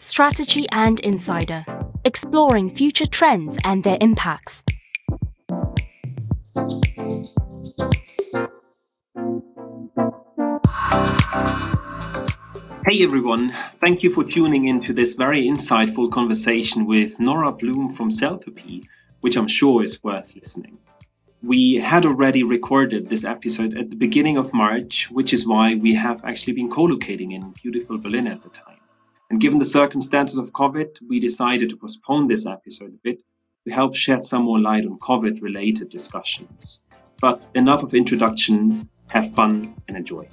Strategy and Insider, exploring future trends and their impacts. Hey everyone, thank you for tuning in to this very insightful conversation with Nora Bloom from Selfie, which I'm sure is worth listening. We had already recorded this episode at the beginning of March, which is why we have actually been co-locating in beautiful Berlin at the time. And given the circumstances of COVID, we decided to postpone this episode a bit to help shed some more light on COVID-related discussions. But enough of introduction, have fun and enjoy.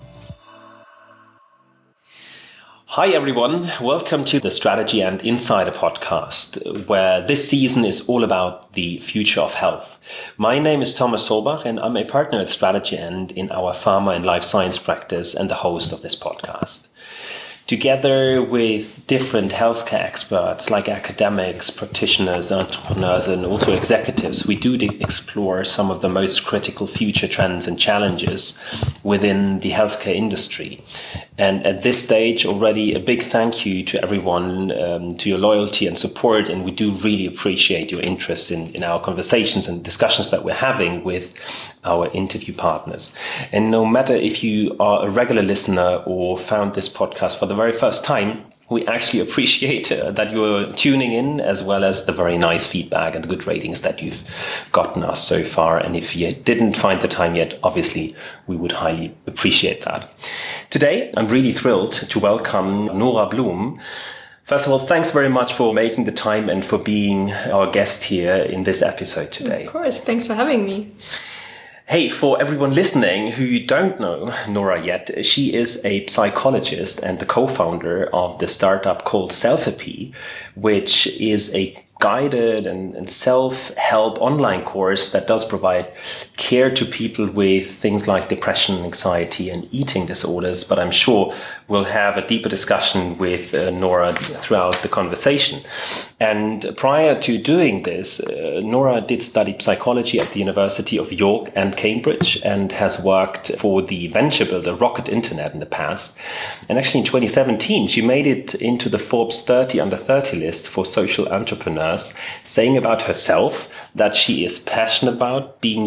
Hi everyone, welcome to the Strategy and Insider podcast, where this season is all about the future of health. My name is Thomas Solbach and I'm a partner at Strategy and in our pharma and life science practice and the host of this podcast. Together with different healthcare experts like academics, practitioners, entrepreneurs, and also executives, we do explore some of the most critical future trends and challenges within the healthcare industry. And at this stage, already a big thank you to everyone, to your loyalty and support. And we do really appreciate your interest in our conversations and discussions that we're having with our interview partners. And no matter if you are a regular listener or found this podcast for the very first time, we actually appreciate that you're tuning in, as well as the very nice feedback and the good ratings that you've gotten us so far. And if you didn't find the time yet, obviously, we would highly appreciate that. Today, I'm really thrilled to welcome Nora Bloom. First of all, thanks very much for making the time and for being our guest here in this episode today. Of course, thanks for having me. Hey, for everyone listening who don't know Nora yet, she is a psychologist and the co-founder of the startup called Selfie, which is a guided and self-help online course that does provide care to people with things like depression, anxiety, and eating disorders. But I'm sure we'll have a deeper discussion with Nora throughout the conversation. And prior to doing this, Nora did study psychology at the University of York and Cambridge and has worked for the venture builder Rocket Internet in the past. And actually in 2017, she made it into the Forbes 30 under 30 list for social entrepreneurs, saying about herself that she is passionate about being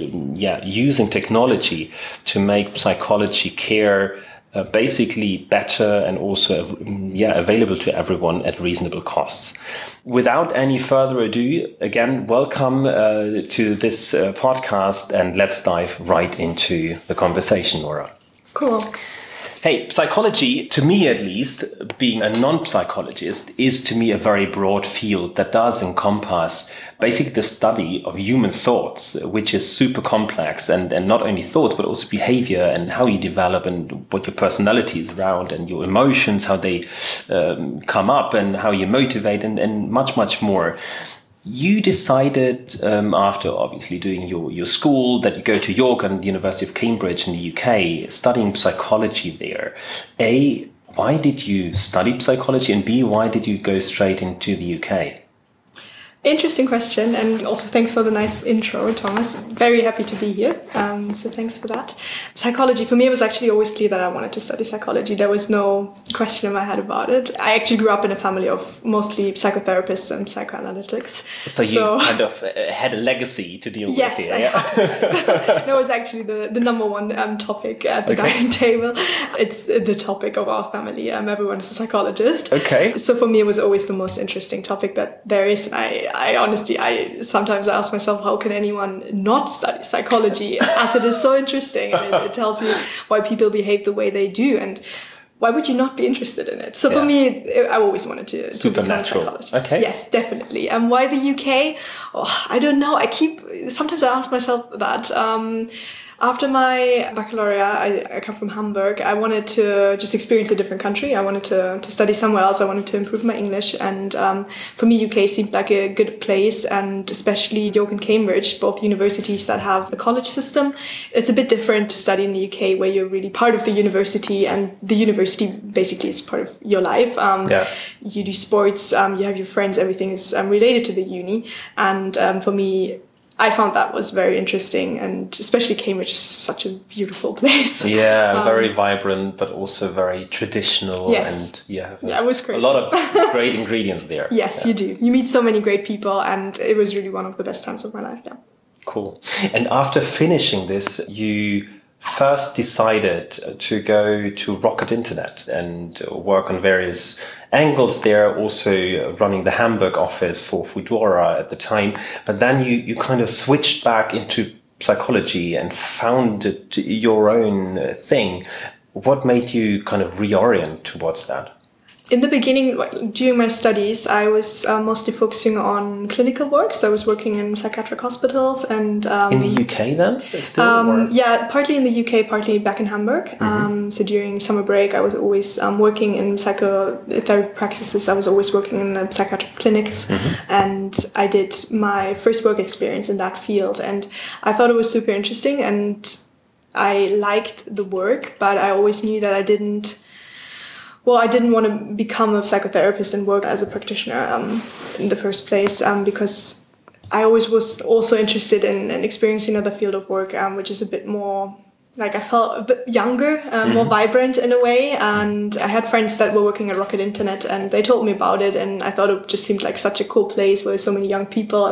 using technology to make psychology care basically better and also available to everyone at reasonable costs. Without any further ado, again, welcome to this podcast, and let's dive right into the conversation, Nora. Cool. Hey, psychology, to me at least, being a non-psychologist, is to me a very broad field that does encompass basically the study of human thoughts, which is super complex, and not only thoughts, but also behavior and how you develop and what your personality is around and your emotions, how they come up and how you motivate and much, much more. You decided, after obviously doing your school, that you go to York and the University of Cambridge in the UK, studying psychology there. A, why did you study psychology? And B, why did you go straight into the UK? Interesting question, and also thanks for the nice intro, Thomas. Very happy to be here, so thanks for that. Psychology, for me, it was actually always clear that I wanted to study psychology. There was no question in my head about it. I actually grew up in a family of mostly psychotherapists and psychoanalytics. So you kind of had a legacy to deal with here. Yes, that was actually the number one topic at the dining table. It's the topic of our family. Everyone is a psychologist. Okay. So for me, it was always the most interesting topic that there is. I honestly sometimes ask myself, how can anyone not study psychology, as it is so interesting, and it tells you why people behave the way they do, and why would you not be interested in it? So for me, I always wanted to become a psychologist. Okay. Yes, definitely. And why the UK? Oh, I don't know. Sometimes I ask myself that. After my baccalaureate, I come from Hamburg. I wanted to just experience a different country. I wanted to study somewhere else. I wanted to improve my English. And for me, UK seemed like a good place, and especially York and Cambridge, both universities that have the college system. It's a bit different to study in the UK, where you're really part of the university, and the university basically is part of your life. You do sports, you have your friends, everything is related to the uni. And for me, I found that was very interesting, and especially Cambridge is such a beautiful place. Yeah, very vibrant, but also very traditional. Yes. And it was crazy. A lot of great ingredients there. Yes, you do. You meet so many great people, and it was really one of the best times of my life. Yeah. Cool. And after finishing this, you first decided to go to Rocket Internet and work on various angles there, also running the Hamburg office for Foodora at the time. But then you kind of switched back into psychology and founded your own thing. What made you kind of reorient towards that? In the beginning, during my studies, I was mostly focusing on clinical work. So I was working in psychiatric hospitals and... in the UK then? Still? Yeah, partly in the UK, partly back in Hamburg. So during summer break, I was always working in psychotherapy practices. I was always working in psychiatric clinics. And I did my first work experience in that field. And I thought it was super interesting. And I liked the work, but I always knew that I didn't want to become a psychotherapist and work as a practitioner in the first place, because I always was also interested in experiencing another field of work, which is a bit more, like, I felt a bit younger, more vibrant in a way. And I had friends that were working at Rocket Internet, and they told me about it, and I thought it just seemed like such a cool place where so many young people,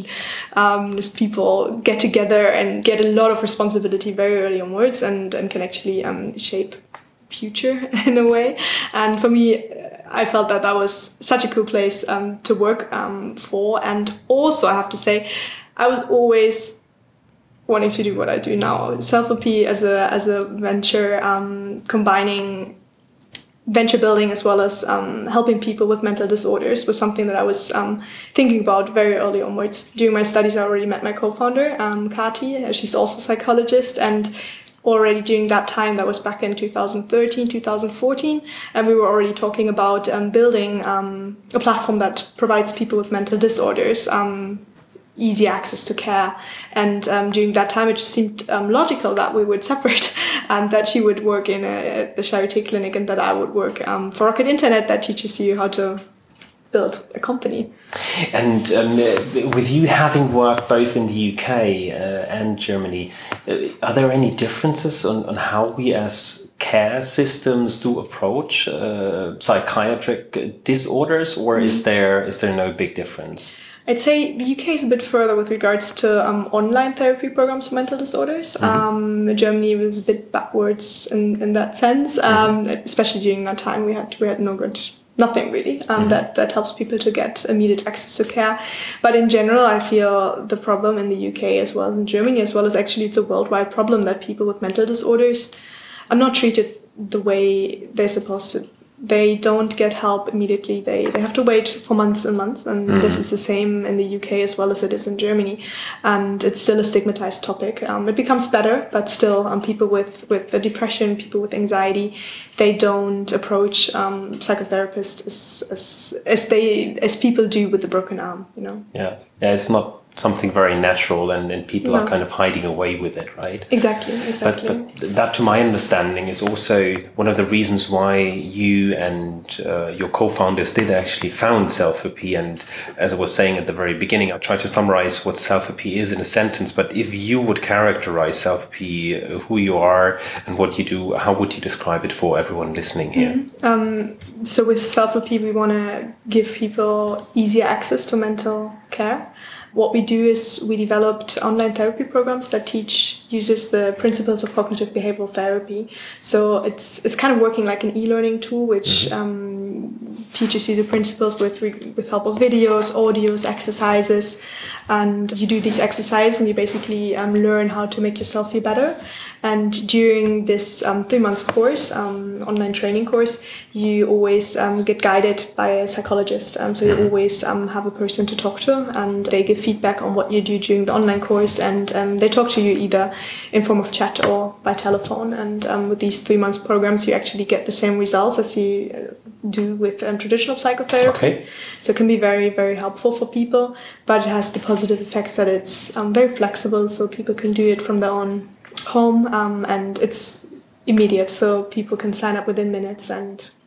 just people get together and get a lot of responsibility very early onwards, and can actually shape future in a way. And for me, I felt that was such a cool place to work for. And also, I have to say, I was always wanting to do what I do now. Self-OP as a venture, combining venture building as well as helping people with mental disorders was something that I was thinking about very early onwards. During my studies, I already met my co-founder, Kati. She's also a psychologist, and already during that time, that was back in 2013, 2014, and we were already talking about building a platform that provides people with mental disorders easy access to care. And during that time, it just seemed logical that we would separate, and that she would work in the Charité clinic, and that I would work for Rocket Internet, that teaches you how to build a company. And with you having worked both in the UK and Germany, are there any differences on how we as care systems do approach psychiatric disorders, or is there no big difference? I'd say the UK is a bit further with regards to online therapy programs for mental disorders. Germany was a bit backwards in that sense, especially during that time. We had nothing really that helps people to get immediate access to care. But in general, I feel the problem in the UK as well as in Germany, as well as actually it's a worldwide problem, that people with mental disorders are not treated the way they're supposed to. They don't get help immediately. They have to wait for months and months. And this is the same in the UK as well as it is in Germany. And it's still a stigmatized topic. It becomes better, but still people with depression, people with anxiety, they don't approach psychotherapists as people do with the broken arm, you know? Yeah, it's not something very natural, and people are kind of hiding away with it, right? Exactly. But that, to my understanding, is also one of the reasons why you and your co-founders did actually found Self-OP. And as I was saying at the very beginning, I tried to summarize what Self-OP is in a sentence, but if you would characterize Self-OP, who you are and what you do, how would you describe it for everyone listening here? So with Self-OP, we want to give people easier access to mental care. What we do is we developed online therapy programs that teach users the principles of cognitive behavioral therapy. So it's kind of working like an e-learning tool, which teaches you the principles with help of videos, audios, exercises. And you do these exercises and you basically learn how to make yourself feel better. And during this 3 months course, online training course, you always get guided by a psychologist. So you always have a person to talk to, and they give feedback on what you do during the online course. And they talk to you either in form of chat or by telephone. And with these 3 months programs, you actually get the same results as you do with traditional psychotherapy. Okay. So it can be very, very helpful for people, but it has the positive effects that it's very flexible, so people can do it from their own home, and it's immediate, so people can sign up within minutes and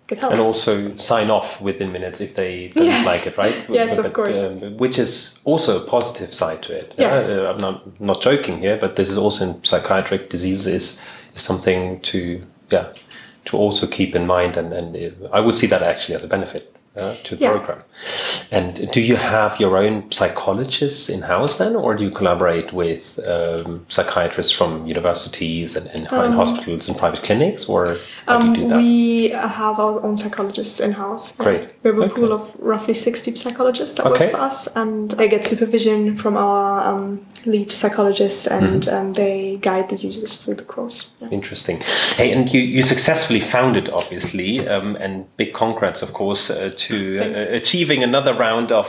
get help. And also sign off within minutes if they don't like it, right? Yes, of course. Which is also a positive side to it. Yes. I'm not joking here, but this is also in psychiatric diseases is something to also keep in mind, and I would see that actually as a benefit to the program. And do you have your own psychologists in-house then, or do you collaborate with psychiatrists from universities and in hospitals and private clinics, or how do you do that? We have our own psychologists in-house. Great. We have a pool of roughly 60 psychologists that work for us, and they get supervision from our lead psychologist, and they guide the users through the course. Yeah. Interesting. Hey, and you successfully founded, obviously, and big congrats, of course, to achieving another round of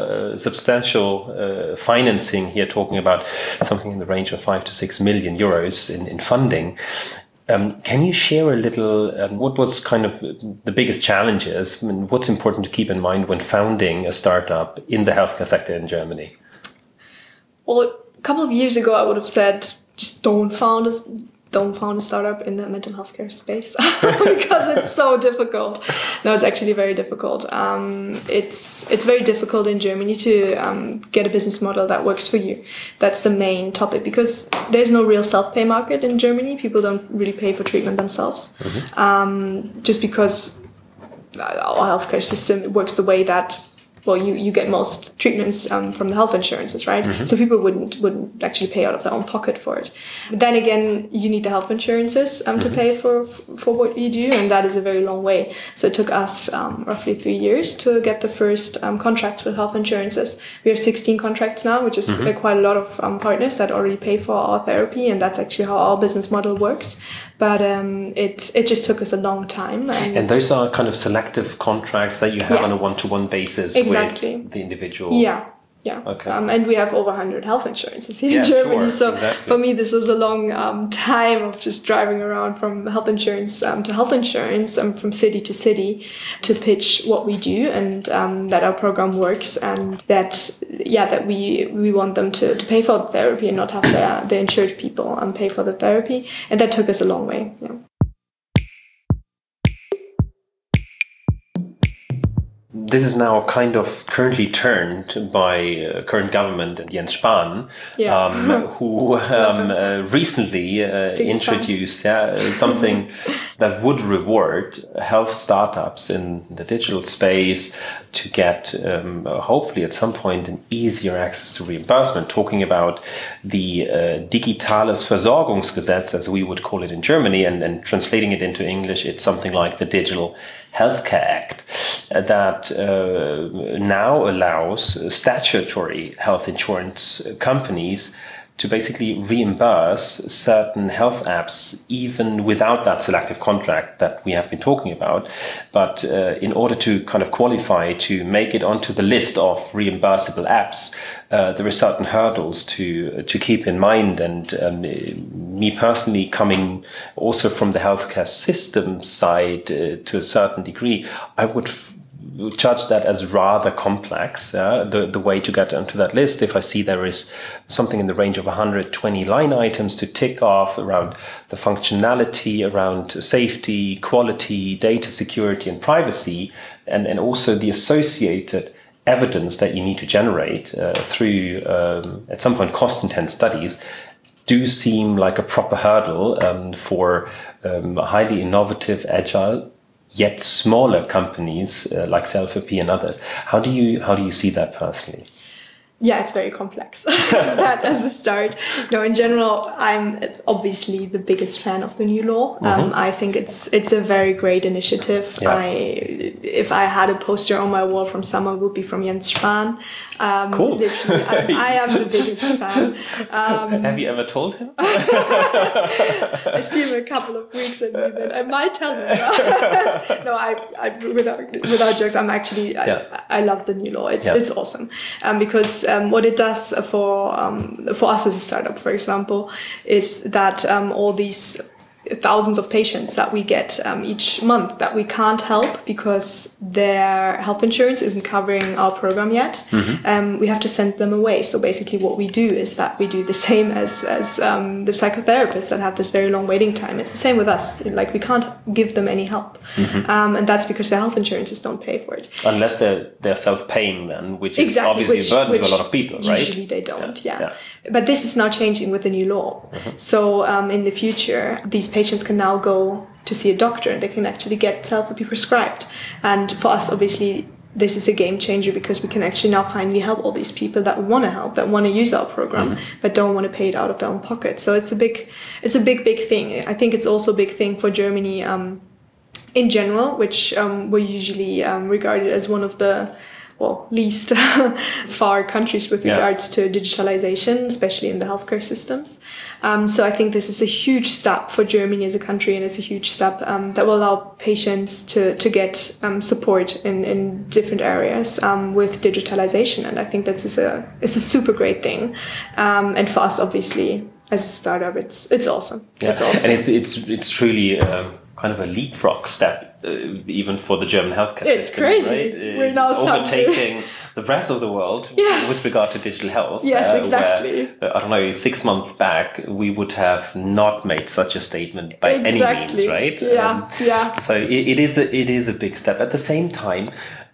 substantial financing here, talking about something in the range of 5 to 6 million euros in funding. Can you share a little, what was kind of the biggest challenges? I mean, what's important to keep in mind when founding a startup in the healthcare sector in Germany? Well, a couple of years ago, I would have said, just don't found a startup in the mental health care space because it's so difficult. No, it's actually very difficult. It's very difficult in Germany to get a business model that works for you. That's the main topic, because there's no real self-pay market in Germany. People don't really pay for treatment themselves, just because our healthcare system works the way that, well, you get most treatments from the health insurances, right? So people wouldn't actually pay out of their own pocket for it. But then again, you need the health insurances to pay for what you do, and that is a very long way. So it took us roughly 3 years to get the first contracts with health insurances. We have 16 contracts now, which is quite a lot of partners that already pay for our therapy, and that's actually how our business model works. But it just took us a long time. And those are kind of selective contracts that you have on a one-to-one basis with the individual. Yeah. Okay. And we have over 100 health insurances here in Germany. For me, this was a long time of just driving around from health insurance to health insurance, from city to city, to pitch what we do, and that our program works, and that we want them to pay for the therapy and not have the insured people pay for the therapy. And that took us a long way. Yeah. This is now kind of currently turned by current government and Jens Spahn, who recently introduced something that would reward health startups in the digital space to get, hopefully at some point, an easier access to reimbursement, talking about the Digitales Versorgungsgesetz, as we would call it in Germany, and translating it into English, it's something like the Digital Healthcare Act, that now allows statutory health insurance companies to basically reimburse certain health apps even without that selective contract that we have been talking about. But in order to kind of qualify to make it onto the list of reimbursable apps, there are certain hurdles to keep in mind. And me personally, coming also from the healthcare system side to a certain degree, I would judge that as rather complex, the way to get onto that list. If I see there is something in the range of 120 line items to tick off around the functionality, around safety, quality, data security and privacy, and also the associated evidence that you need to generate through, at some point, cost-intense studies, do seem like a proper hurdle for highly innovative, agile, yet smaller companies like Selfie and others. How do you see that personally? Yeah, it's very complex. That as a start. No, in general, I'm obviously the biggest fan of the new law. I think it's a very great initiative. Yeah. If I had a poster on my wall from someone, it would be from Jens Spahn. Cool. I am the biggest fan. Have you ever told him? I see him a couple of weeks in the event. I might tell him. No, I without jokes, I'm actually I love the new law. It's awesome because what it does for us as a startup, for example, is that all these thousands of patients that we get each month that we can't help because their health insurance isn't covering our program yet. We have to send them away. So basically what we do is that we do the same as the psychotherapists that have this very long waiting time. It's the same with us. Like, we can't give them any help. And that's because their health insurances don't pay for it. Unless they're self-paying then, which is obviously a burden to a lot of people, right? Usually they don't, yeah. But this is now changing with the new law. So in the future, these patients can now go to see a doctor and they can actually get self-therapy prescribed. And for us, obviously, this is a game changer because we can actually now finally help all these people that we want to help, that want to use our program, but don't want to pay it out of their own pocket. So it's a big thing. I think it's also a big thing for Germany in general, which we're usually regarded as one of the least far countries with regards to digitalization, especially in the healthcare systems. So I think this is a huge step for Germany as a country, and it's a huge step that will allow patients to get support in different areas with digitalization. And I think it's a super great thing. And for us, obviously, as a startup, it's awesome. Yeah. It's awesome. And it's truly kind of a leapfrog step. Even for the German healthcare system, it's crazy. Right? We're now overtaking the rest of the world with regard to digital health. Yes, exactly. Where, I don't know, 6 months back, we would have not made such a statement by any means, right? Yeah, So it is a big step. At the same time,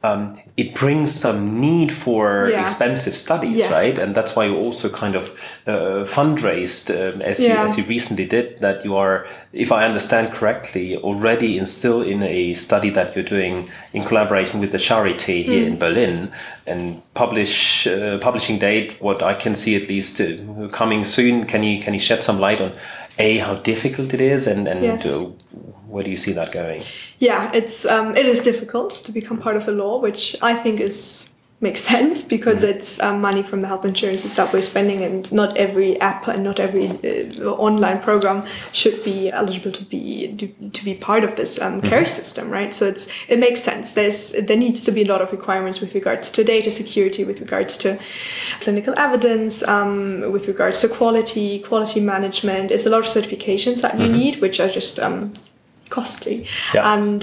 it brings some need for expensive studies, right? And that's why you also kind of fundraised, as you recently did, that you are, if I understand correctly, already still in a study that you're doing in collaboration with the Charité here in Berlin, and publishing date, what I can see at least coming soon. Can you shed some light on how difficult it is and where do you see that going? Yeah, it is difficult to become part of the law, which I think makes sense because it's money from the health insurances that we're spending, and not every app and not every online program should be eligible to be part of this care system, right? So it makes sense. There needs to be a lot of requirements with regards to data security, with regards to clinical evidence, with regards to quality management. It's a lot of certifications that you need, which are just costly, and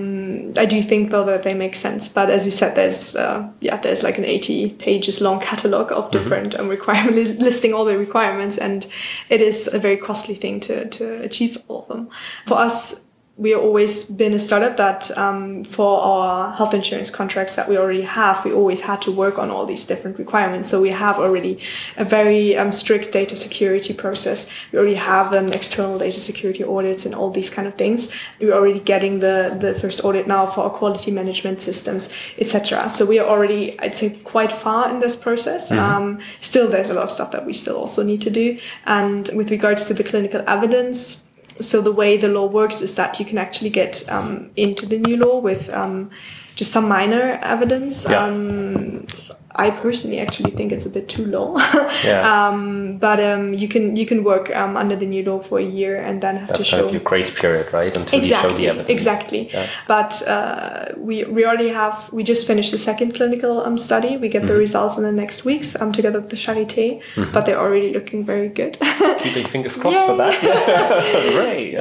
I do think though that they make sense. But as you said, there's like an 80 pages long catalog of different requirements listing all the requirements, and it is a very costly thing to achieve all of them. For us, we have always been a startup that for our health insurance contracts that we already have, we always had to work on all these different requirements. So we have already a very strict data security process. We already have external data security audits and all these kind of things. We're already getting the first audit now for our quality management systems, etc. So we are already, I'd say, quite far in this process. Still, there's a lot of stuff that we still also need to do. And with regards to the clinical evidence, so the way the law works is that you can actually get into the new law with just some minor evidence. I personally actually think it's a bit too low. But you can work under the new law for a year and then have to show... That's kind of your grace period, right? Until you show the evidence. Exactly. Yeah. But we we just finished the second clinical study. We get the results in the next weeks together with the Charité, but they're already looking very good. Keeping fingers crossed for that. Yeah. Great.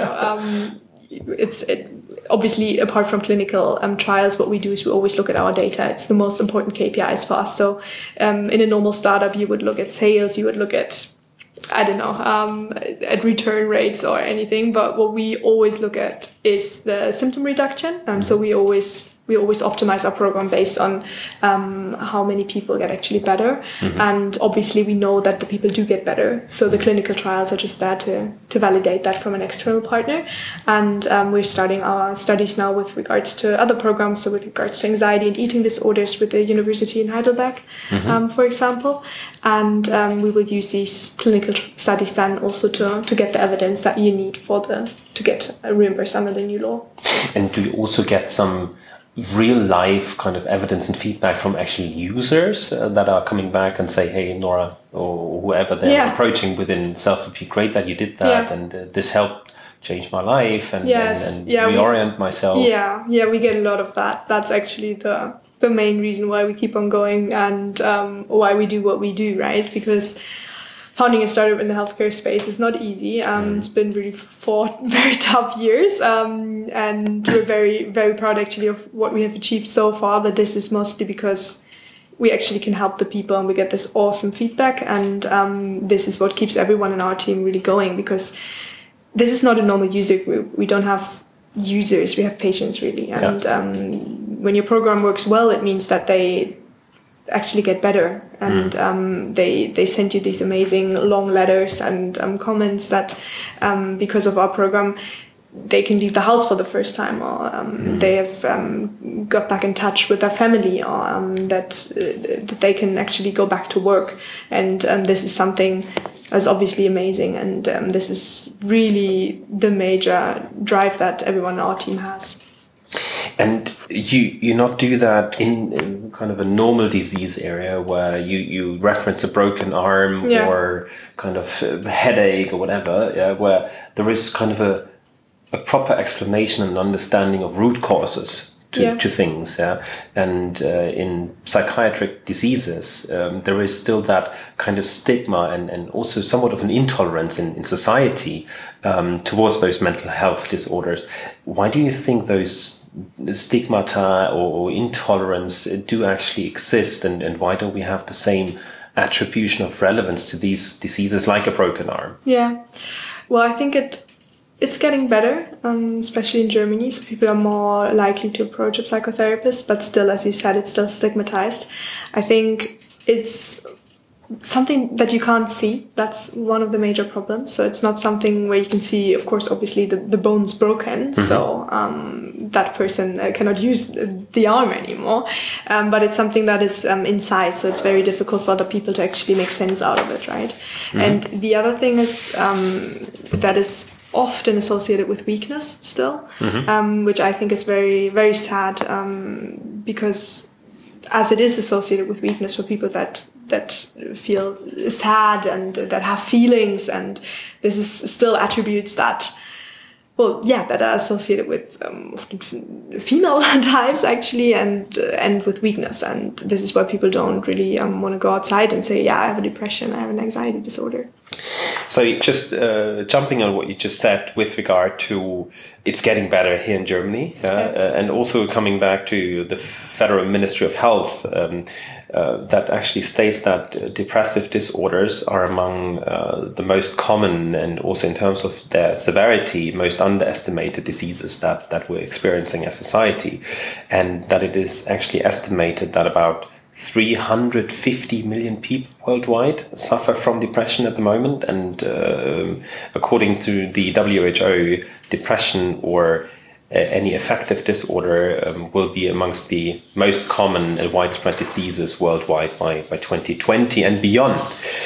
Yeah. Obviously, apart from clinical trials, what we do is we always look at our data. It's the most important KPIs for us. So in a normal startup, you would look at sales, you would look at, I don't know, at return rates or anything. But what we always look at is the symptom reduction. So we always optimize our program based on how many people get actually better. And obviously we know that the people do get better. So the clinical trials are just there to validate that from an external partner. And we're starting our studies now with regards to other programs. So with regards to anxiety and eating disorders with the University in Heidelberg, for example. And we will use these clinical studies then also to get the evidence that you need to get reimbursed under the new law. And do you also get some real life kind of evidence and feedback from actual users that are coming back and say, hey, Nora, or whoever they're approaching within self-therapy, great that you did that, and this helped change my life and reorient myself. Yeah, we get a lot of that. That's actually the main reason why we keep on going and why we do what we do, right? Because founding a startup in the healthcare space is not easy. It's been really 4 very tough years, and we're very, very proud actually of what we have achieved so far. But this is mostly because we actually can help the people and we get this awesome feedback. And this is what keeps everyone in our team really going, because this is not a normal user group. We don't have users, we have patients really. And when your program works well, it means that they actually get better, and they send you these amazing long letters and comments that because of our program they can leave the house for the first time, or they have got back in touch with their family, or that they can actually go back to work. And this is something that's obviously amazing, and this is really the major drive that everyone on our team has. And you not do that in kind of a normal disease area where you reference a broken arm or kind of headache or whatever, where there is kind of a proper explanation and understanding of root causes to things. And in psychiatric diseases, there is still that kind of stigma and also somewhat of an intolerance in society towards those mental health disorders. Why do you think those stigmata or intolerance do actually exist, and why don't we have the same attribution of relevance to these diseases like a broken arm? Yeah, well, I think it's getting better, especially in Germany. So people are more likely to approach a psychotherapist, but still, as you said, it's still stigmatized. I think it's something that you can't see. That's one of the major problems. So it's not something where you can see, of course, obviously the bone's broken. So that person cannot use the arm anymore. But it's something that is inside. So it's very difficult for other people to actually make sense out of it, right? And the other thing is that is often associated with weakness still, which I think is very, very sad, because as it is associated with weakness for people that feel sad and that have feelings, and this is still attributes that, that are associated with often female types actually, and with weakness. And this is why people don't really want to go outside and say, I have a depression, I have an anxiety disorder. So just jumping on what you just said with regard to it's getting better here in Germany, and also coming back to the Federal Ministry of Health, that actually states that depressive disorders are among the most common, and also in terms of their severity, most underestimated diseases that we're experiencing as society, and that it is actually estimated that about 350 million people worldwide suffer from depression at the moment. And according to the WHO, depression or any affective disorder will be amongst the most common and widespread diseases worldwide by 2020 and beyond.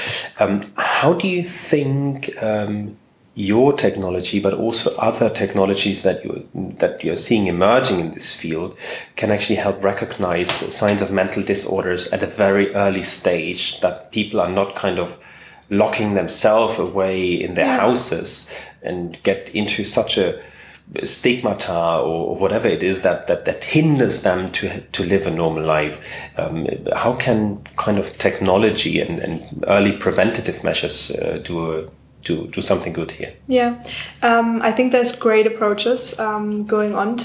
How do you think your technology, but also other technologies that you're seeing emerging in this field, can actually help recognize signs of mental disorders at a very early stage, that people are not kind of locking themselves away in their houses and get into such a stigmata or whatever it is that hinders them to live a normal life? How can kind of technology and early preventative measures do something good here? I think there's great approaches going on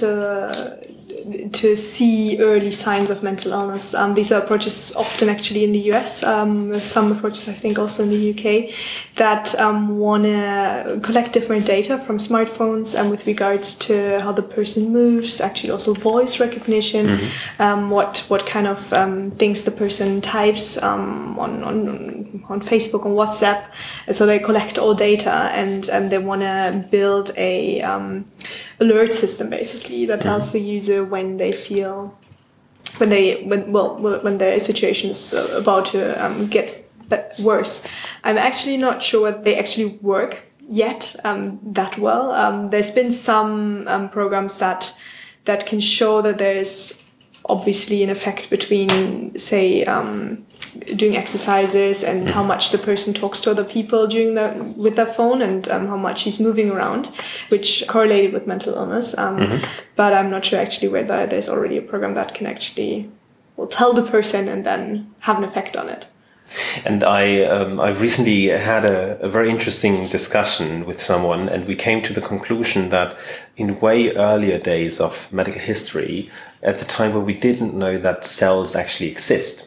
to see early signs of mental illness. These are approaches often actually in the US, some approaches I think also in the UK, that want to collect different data from smartphones with regards to how the person moves, actually also voice recognition, what kind of things the person types on Facebook, on WhatsApp. So they collect all data, and they want to build a alert system basically that tells the user when they feel when their situation is about to get worse. I'm actually not sure whether they actually work yet that well. There's been some programs that can show that there's obviously an effect between, say, doing exercises and how much the person talks to other people with their phone, and how much he's moving around, which correlated with mental illness. But I'm not sure actually whether there's already a program that can actually tell the person and then have an effect on it. And I recently had a very interesting discussion with someone, and we came to the conclusion that in way earlier days of medical history, at the time where we didn't know that cells actually exist,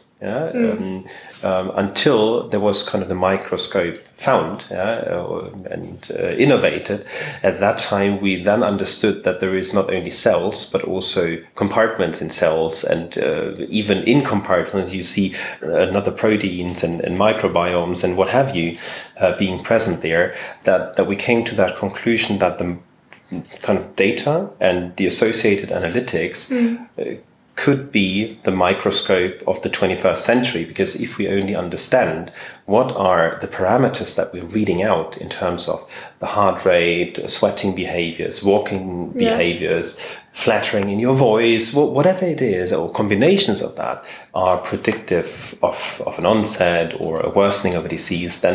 until there was kind of the microscope found and innovated. At that time, we then understood that there is not only cells, but also compartments in cells. And even in compartments, you see another proteins and microbiomes and what have you being present there, that we came to that conclusion that the kind of data and the associated analytics could be the microscope of the 21st century, because if we only understand what are the parameters that we're reading out in terms of the heart rate, sweating behaviors, walking behaviors, flattering in your voice, whatever it is, or combinations of that are predictive of an onset or a worsening of a disease, then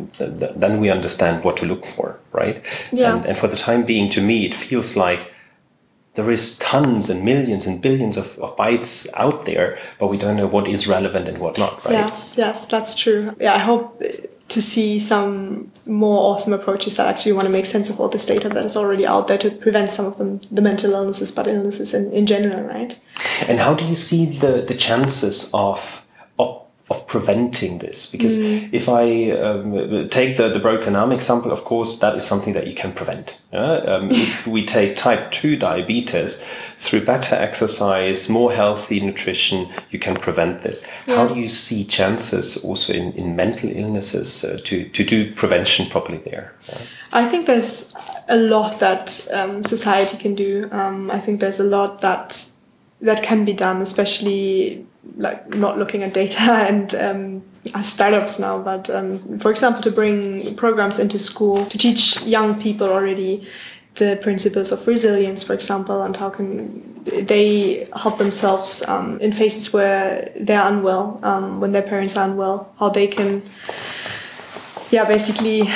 we understand what to look for, right? Yeah. And for the time being, to me, it feels like there is tons and millions and billions of bytes out there, but we don't know what is relevant and what not, right? Yes, that's true. Yeah, I hope to see some more awesome approaches that actually want to make sense of all this data that is already out there to prevent some of the mental illnesses, but illnesses in general, right? And how do you see the chances of preventing this? Because if I take the broken arm example, of course, that is something that you can prevent. If we take type 2 diabetes, through better exercise, more healthy nutrition, you can prevent this. Yeah. How do you see chances also in mental illnesses to do prevention properly there? I think there's a lot that society can do. I think there's a lot that can be done, especially like not looking at data and startups now, but for example, to bring programs into school to teach young people already the principles of resilience, for example, and how can they help themselves in phases where they're unwell, when their parents are unwell, how they can basically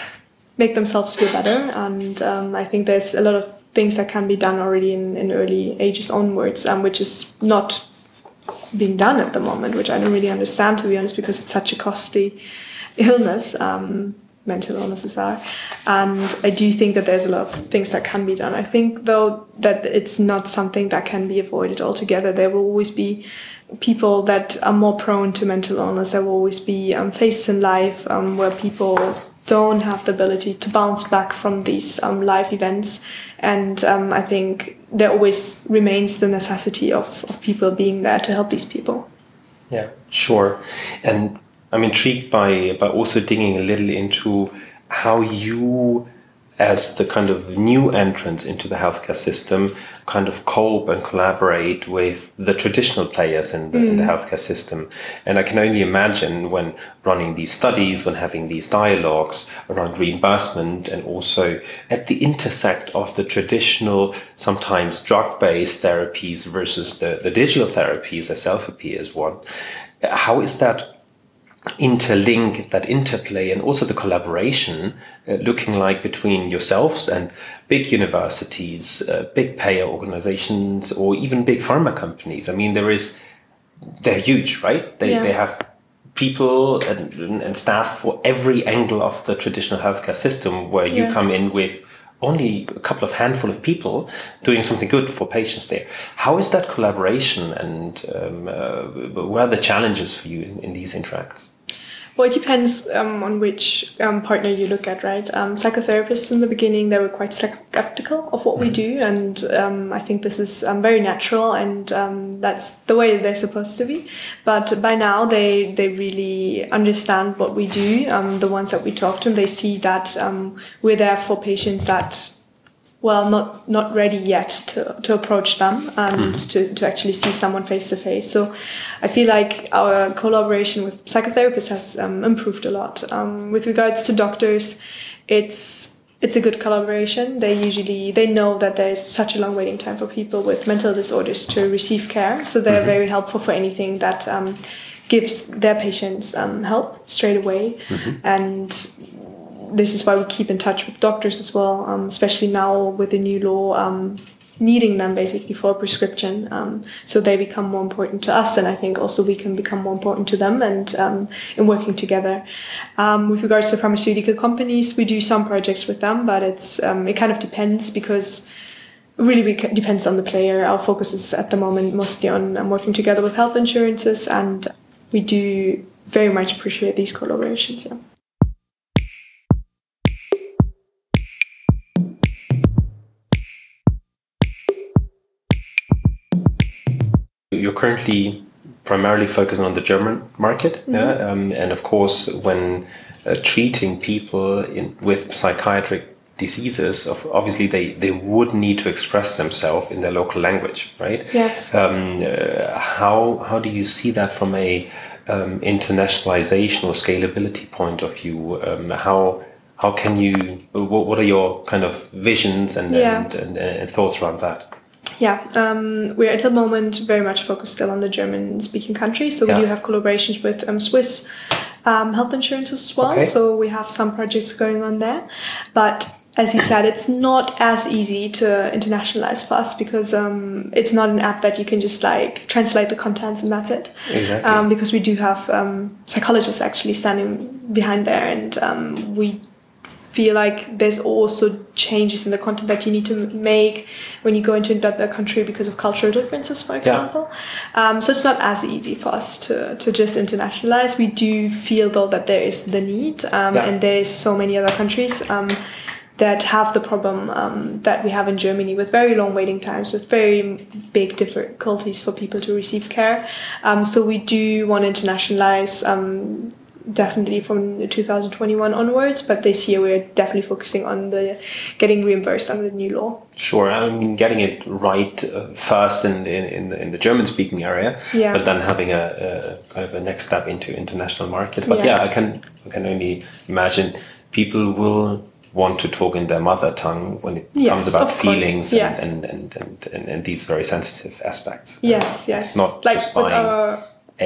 make themselves feel better. And I think there's a lot of things that can be done already in early ages onwards, which is not being done at the moment, which I don't really understand, to be honest, because it's such a costly illness, mental illnesses are. And I do think that there's a lot of things that can be done. I think, though, that it's not something that can be avoided altogether. There will always be people that are more prone to mental illness. There will always be phases in life where people don't have the ability to bounce back from these life events. And I think there always remains the necessity of people being there to help these people. Yeah, sure. And I'm intrigued by also digging a little into how you, as the kind of new entrants into the healthcare system, kind of cope and collaborate with the traditional players in the healthcare system. And I can only imagine when running these studies, when having these dialogues around reimbursement, and also at the intersect of the traditional, sometimes drug-based therapies versus the digital therapies, as self-appear is one. How is that interlink, that interplay, and also the collaboration looking like between yourselves and big universities, big payer organizations, or even big pharma companies? I mean, they're huge, right? They have people and staff for every angle of the traditional healthcare system, where you come in with only a couple of handful of people doing something good for patients there. How is that collaboration, and where are the challenges for you in these interacts? Well, it depends on which partner you look at, right? Psychotherapists in the beginning, they were quite skeptical of what we do, and I think this is very natural, and that's the way they're supposed to be. But by now, they really understand what we do. The ones that we talk to, they see that we're there for patients that, well, not ready yet to approach them and to actually see someone face to face. So I feel like our collaboration with psychotherapists has improved a lot. With regards to doctors, it's a good collaboration. They know that there's such a long waiting time for people with mental disorders to receive care. So they're very helpful for anything that gives their patients help straight away. And this is why we keep in touch with doctors as well, especially now with the new law needing them basically for a prescription. So they become more important to us, and I think also we can become more important to them, and in working together. With regards to pharmaceutical companies, we do some projects with them, but it kind of depends, because it really depends on the player. Our focus is at the moment mostly on working together with health insurances, and we do very much appreciate these collaborations. Yeah. You're currently primarily focusing on the German market, and of course, when treating people with psychiatric diseases, obviously they would need to express themselves in their local language, right? Yes. How do you see that from a internationalization or scalability point of view? How can you? What are your kind of visions and thoughts around that? Yeah, we're at the moment very much focused still on the German-speaking countries. So we do have collaborations with Swiss health insurances as well. Okay. So we have some projects going on there. But as you said, it's not as easy to internationalize for us, because it's not an app that you can just like translate the contents and that's it. Exactly. Because we do have psychologists actually standing behind there, and we feel like there's also changes in the content that you need to make when you go into another country because of cultural differences, for example. So it's not as easy for us to just internationalize. We do feel though that there is the need, and there's so many other countries that have the problem that we have in Germany, with very long waiting times, with very big difficulties for people to receive care. So we do want to internationalize definitely from 2021 onwards, but this year we're definitely focusing on the getting reimbursed under the new law. Sure, I mean, getting it right first in the German-speaking area, but then having a kind of a next step into international markets. But I can only imagine people will want to talk in their mother tongue when it comes about feelings and these very sensitive aspects. Yes. It's not like just buying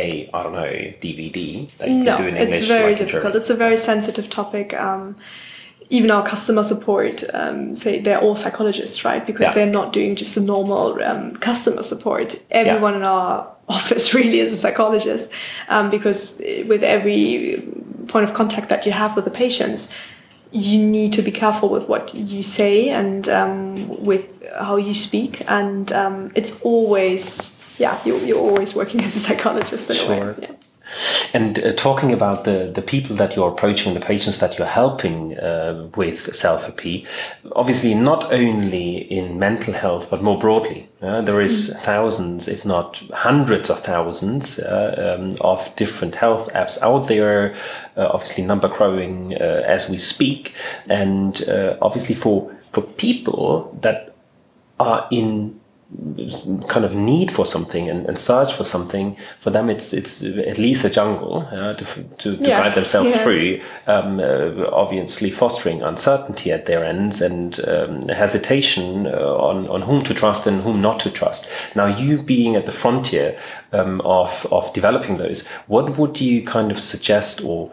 DVD that you can do in English. It's very like difficult. It's a very sensitive topic. Even our customer support say they're all psychologists, right? Because they're not doing just the normal customer support. Everyone in our office really is a psychologist, because with every point of contact that you have with the patients, you need to be careful with what you say and with how you speak, and it's always you're always working as a psychologist in a way. Yeah. And talking about the people that you're approaching, the patients that you're helping with self-IP, obviously not only in mental health, but more broadly. There is thousands, if not hundreds of thousands of different health apps out there, obviously number growing as we speak. And obviously for people that are in kind of need for something and search for something, for them it's at least a jungle to guide themselves through, obviously fostering uncertainty at their ends and hesitation on whom to trust and whom not to trust. Now, you being at the frontier of developing those, what would you kind of suggest or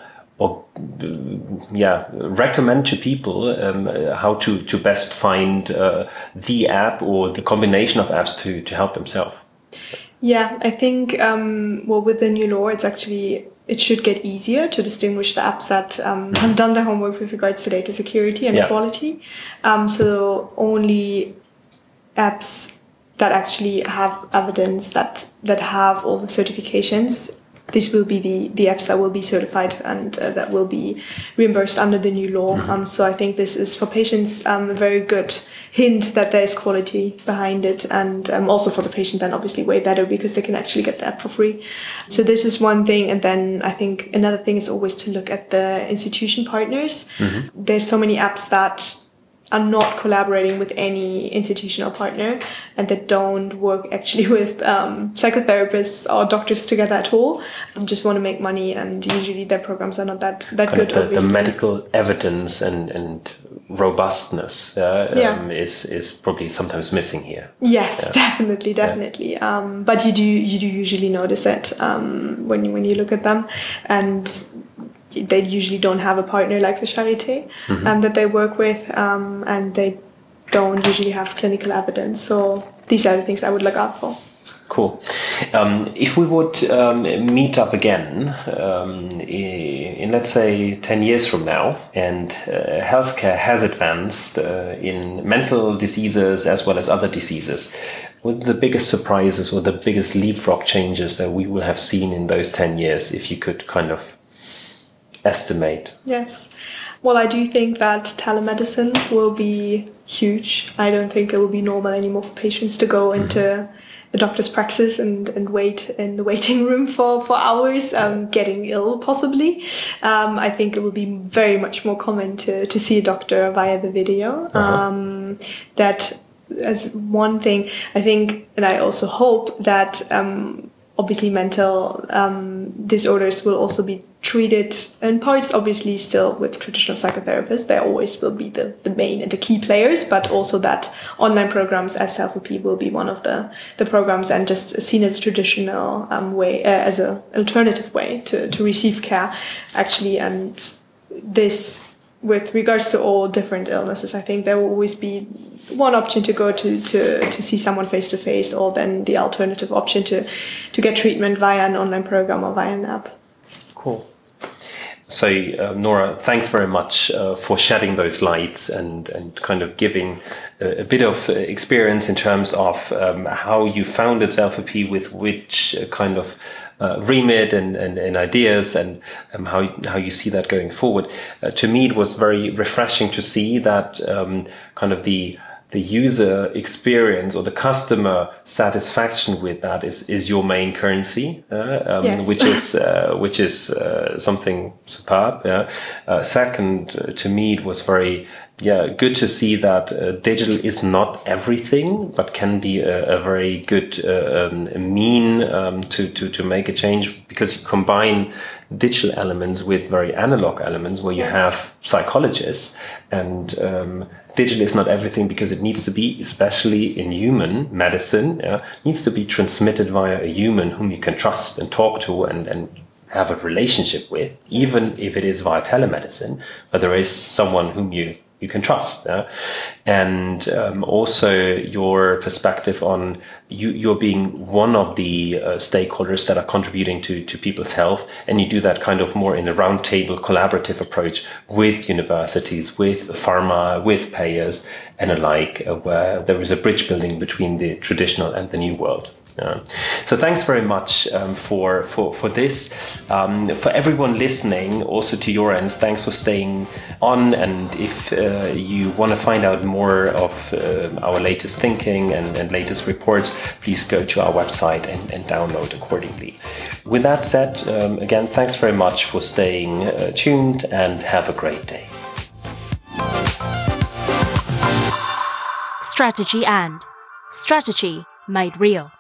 recommend to people how to best find the app or the combination of apps to help themselves? Yeah, I think with the new law, it should get easier to distinguish the apps that have done their homework with regards to data security and quality. So only apps that actually have evidence that have all the certifications, this will be the apps that will be certified and that will be reimbursed under the new law. So I think this is for patients a very good hint that there is quality behind it, and also for the patient then obviously way better because they can actually get the app for free. So this is one thing, and then I think another thing is always to look at the institution partners. There's so many apps that are not collaborating with any institutional partner and that don't work actually with psychotherapists or doctors together at all, just want to make money, and usually their programs are not that good. The medical evidence and robustness is probably sometimes missing here. Yes, definitely. But you do usually notice it when you look at them, and they usually don't have a partner like the Charité that they work with, and they don't usually have clinical evidence. So these are the things I would look out for. Cool. If we would meet up again in, let's say, 10 years from now, and healthcare has advanced in mental diseases as well as other diseases, what are the biggest surprises or the biggest leapfrog changes that we will have seen in those 10 years, if you could kind of estimate? Yes. Well, I do think that telemedicine will be huge. I don't think it will be normal anymore for patients to go into the doctor's practice and wait in the waiting room for hours, getting ill possibly. I think it will be very much more common to see a doctor via the video. That as one thing, I think, and I also hope that obviously mental disorders will also be treated in parts, obviously still with traditional psychotherapists. They always will be the main and the key players, but also that online programs as Self-OP will be one of the programs, and just seen as a traditional way, as an alternative way to receive care, actually. And this, with regards to all different illnesses, I think there will always be one option to go to see someone face to face, or then the alternative option to get treatment via an online program or via an app. Cool. So, Nora, thanks very much for shedding those lights and kind of giving a bit of experience in terms of how you founded Self-OP, with which kind of remit and ideas, and how you see that going forward. To me, it was very refreshing to see that kind of the user experience or the customer satisfaction with that is your main currency, yes. which is something superb. Second, to me, it was very good to see that digital is not everything, but can be a very good mean to make a change, because you combine digital elements with very analog elements, where you have psychologists, and digital is not everything, because it needs to be, especially in human medicine, needs to be transmitted via a human whom you can trust and talk to and have a relationship with, even if it is via telemedicine, but there is someone whom you can trust. And also your perspective on you're being one of the stakeholders that are contributing to people's health, and you do that kind of more in a roundtable collaborative approach with universities, with pharma, with payers and alike, where there is a bridge building between the traditional and the new world. So thanks very much for this. For everyone listening, also to your ends, thanks for staying on. And if you want to find out more of our latest thinking and latest reports, please go to our website and download accordingly. With that said, again, thanks very much for staying tuned, and have a great day. Strategy made real.